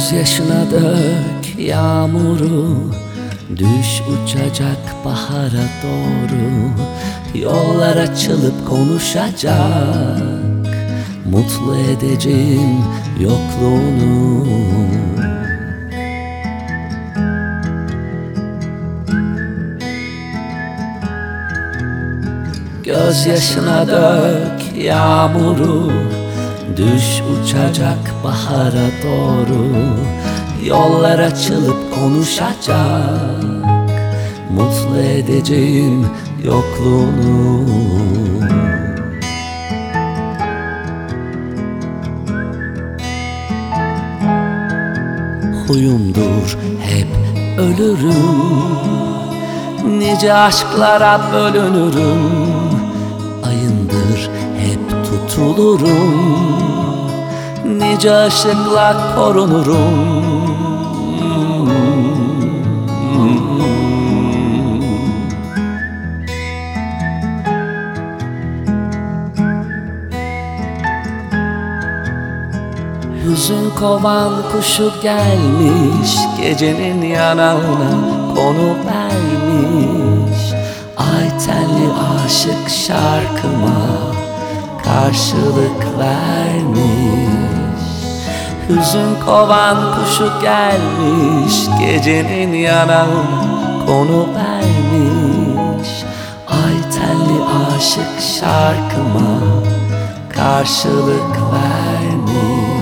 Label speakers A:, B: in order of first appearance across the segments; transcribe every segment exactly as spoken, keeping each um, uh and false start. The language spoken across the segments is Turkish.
A: Gözyaşına dök yağmuru, düş uçacak bahara doğru. Yollar açılıp konuşacak, mutlu edeceğim yokluğunu. Gözyaşına dök yağmuru, düş uçacak bahara doğru. Yollar açılıp konuşacak, mutlu edeceğim yokluğunu. Huyumdur hep ölürüm, nice aşklara bölünürüm. Ayındır hep tutulurum, nice aşıkla korunurum. Hüzün kovan kuşu gelmiş, gecenin yanağına konu vermiş. Ay tenli aşık şarkıma karşılık vermiş. Hüzün kovan kuşu gelmiş, gecenin yanağına konu vermiş. Ay tenli aşık şarkıma karşılık vermiş.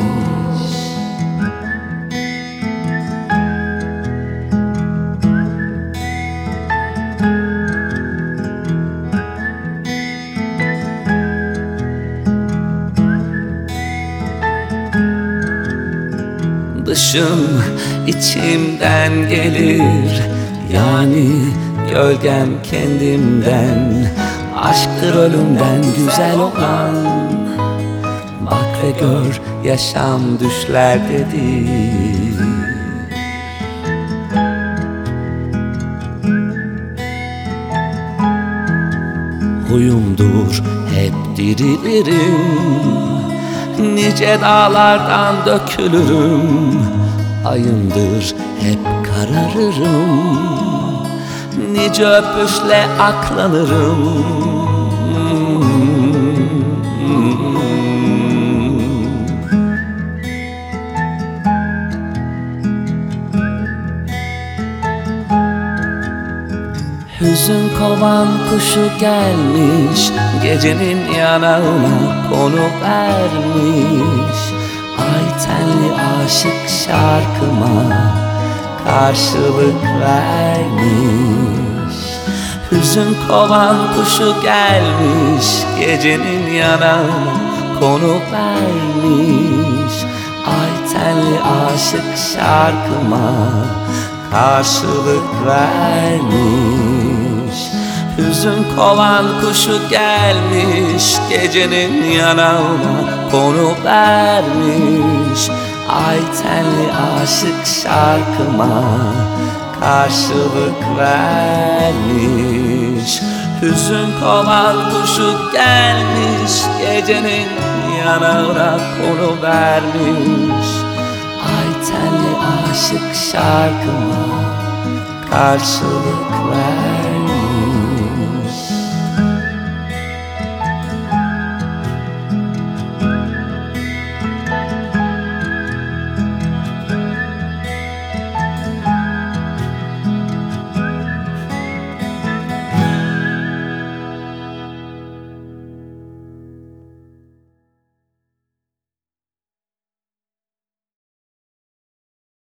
A: Dışım içimden gelir, yani gölgem kendimden. Aşktır ölümden güzel olan, bak ve gör yaşam düşlerdedir. Huyumdur hep dirilirim, nice dağlardan dökülürüm. Ayımdır hep kararırım, nice öpüşle aklanırım. Hüzün kovan kuşu gelmiş, gecenin yanağına konu vermiş. Ay tenli aşık şarkıma karşılık vermiş. Hüzün kovan kuşu gelmiş, gecenin yanağına konu vermiş. Ay tenli aşık şarkıma karşılık vermiş. Hüzün kovan kuşu gelmiş, gecenin yanağına konu vermiş. Ay tenli aşık şarkıma karşılık vermiş. Hüzün kovan kuşu gelmiş, gecenin yanağına konu vermiş. Ay tenli aşık şarkıma karşılık ver.